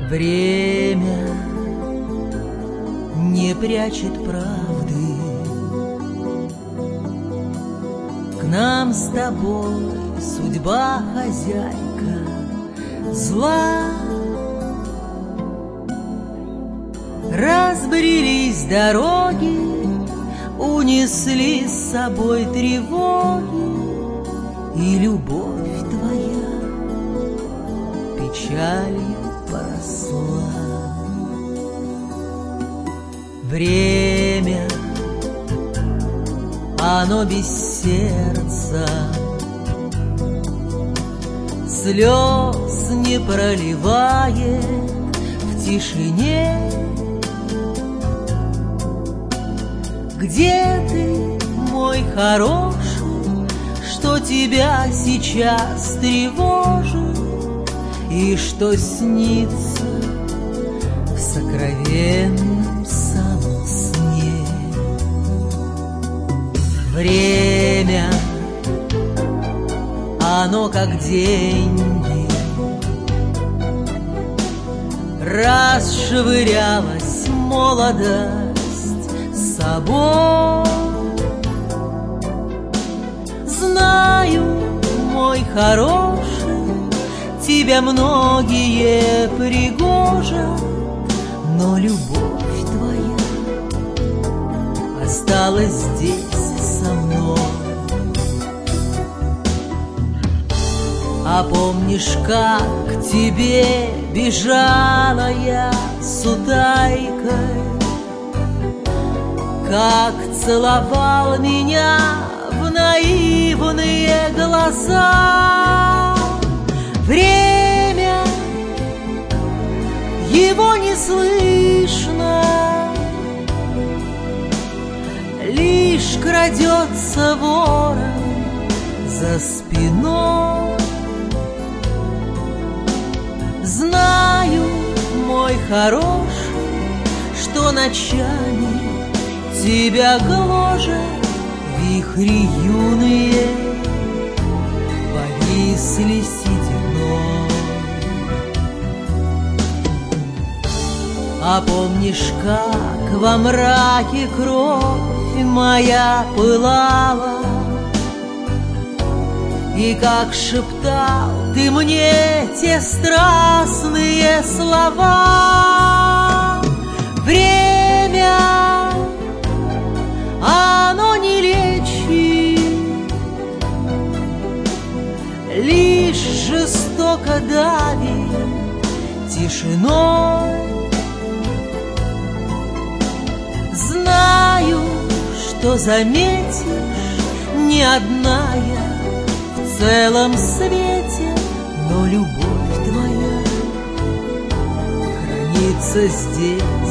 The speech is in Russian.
Время не прячет правды. К нам с тобой судьба хозяйка зла. Разбрелись дороги, унесли с собой тревоги, и любовь твоя печалью поросла. Время, оно без сердца, слез не проливает в тишине. Где ты, мой хороший, что тебя сейчас тревожит и что снится в сокровенном самом сне? Время, оно как деньги, расшвырялась молодость собой. Знаю, мой хороший, тебя многие пригожат, но любовь твоя осталась здесь со мной. А помнишь, как к тебе бежала я с утайкой, как целовал меня в наивные глаза? Время, его не слышно, лишь крадется ворон за спиной. Знаю, мой хороший, что ночами тебя гложет вихри юные, повисли сединой. А помнишь, как во мраке кровь моя пылала, и как шептал ты мне те страстные слова? Время, оно не лечит, лишь жестоко давит тишиной. Знаю, что заметишь, не одна я в целом свете, но любовь твоя хранится здесь